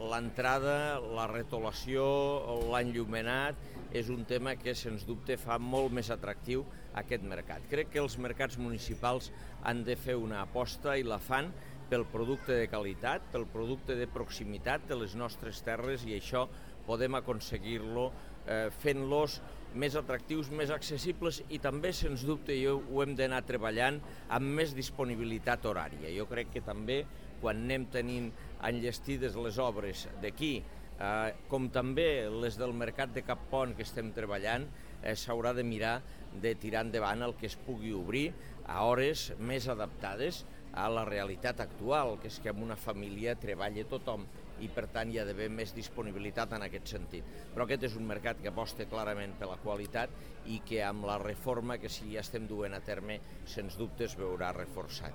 l'entrada, la retolació, l'enllumenat, és un tema que, sens dubte, fa molt més atractiu aquest mercat. Crec que els mercats municipals han de fer una aposta, i la fan, pel producte de qualitat, pel producte de proximitat de les nostres terres, i això podem aconseguir-lo fent-los més atractius, més accessibles, i també, sens dubte, ho hem d'anar treballant amb més disponibilitat horària. Jo crec que també, quan anem tenint enllestides les obres d'aquí, com també les del Mercat de Cap Pont que estem treballant, s'haurà de mirar de tirar endavant el que es pugui obrir a hores més adaptades a la realitat actual, que és que en una família treballa tothom, i per tant hi ha d'haver més disponibilitat en aquest sentit. Però aquest és un mercat que aposta clarament per la qualitat i que amb la reforma que sí estem duent a terme, sens dubte es veurà reforçat.